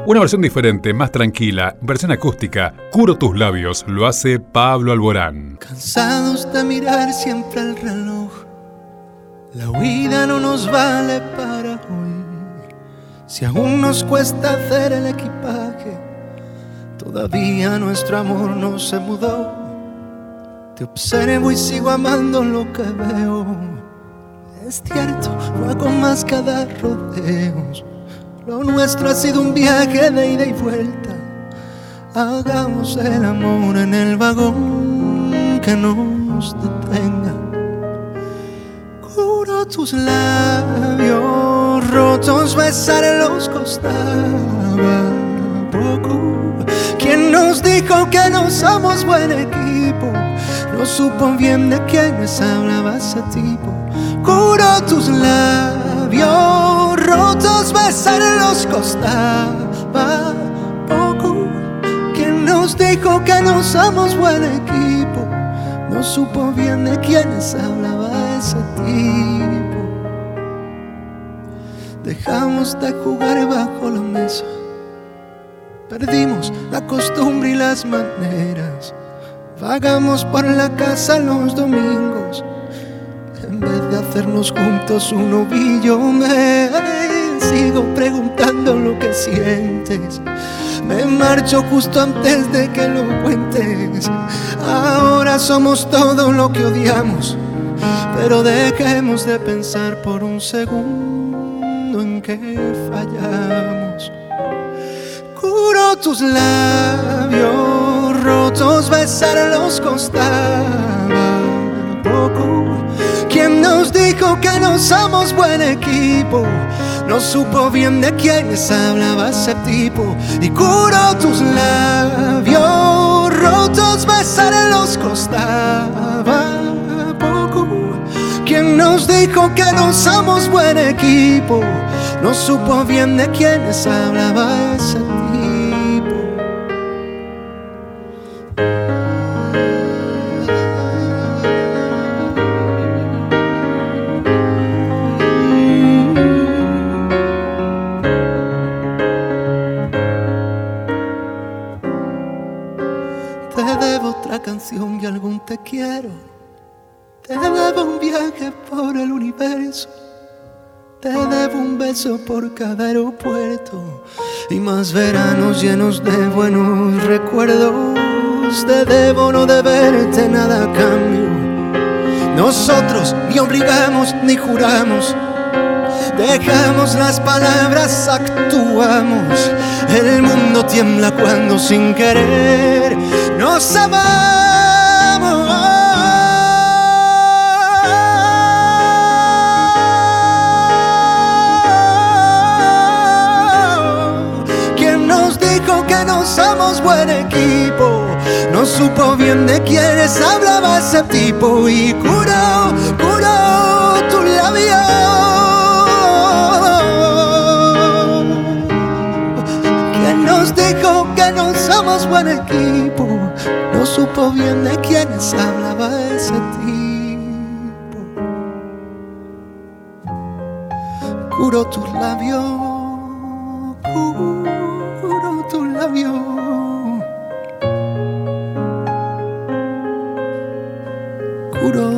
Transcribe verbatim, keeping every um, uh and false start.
Una versión diferente, más tranquila, versión acústica, Curo tus labios, lo hace Pablo Alborán. Cansados de mirar siempre el reloj, la huida no nos vale para hoy. Si aún nos cuesta hacer el equipaje, todavía nuestro amor no se mudó. Te observo y sigo amando lo que veo. Es cierto, no hago más que dar rodeos. Lo nuestro ha sido un viaje de ida y vuelta. Hagamos el amor en el vagón que nos detenga. Curo tus labios rotos, besarlos costaba poco. ¿Quién nos dijo que no somos buen equipo? No supo bien de quiénes hablaba ese tipo. Curo tus labios rotos, besarlos costaba poco. ¿Quién nos dijo que no somos buen equipo? No supo bien de quiénes hablaba ese tipo. Dejamos de jugar bajo la mesa, perdimos la costumbre y las maneras. Vagamos por la casa los domingos, en vez de hacernos juntos un ovillo. Me sigo preguntando lo que sientes. Me marcho justo antes de que lo cuentes. Ahora somos todo lo que odiamos, pero dejemos de pensar por un segundo en que fallamos. Curo tus labios rotos, besarlos costaba poco. ¿Quién nos dijo que no somos buen equipo? No supo bien de quiénes hablaba ese tipo. Y curo tus labios rotos, besarlos costaba poco. ¿Quién nos dijo que no somos buen equipo? No supo bien de quiénes hablaba ese tipo. Te debo otra canción y algún te quiero. Te debo un viaje por el universo. Te debo un beso por cada aeropuerto y más veranos llenos de buenos recuerdos. Te debo no deberte nada a cambio. Nosotros ni obligamos ni juramos. Dejamos las palabras, actuamos. El mundo tiembla cuando sin querer nos amamos. ¿Quién nos dijo que no somos buen equipo? No supo bien de quiénes hablaba ese tipo. Y curó, curó tu labio. Nos dijo que no somos buen equipo. No supo bien de quiénes hablaba ese tipo. Curo tus labios, curo tus labios, curo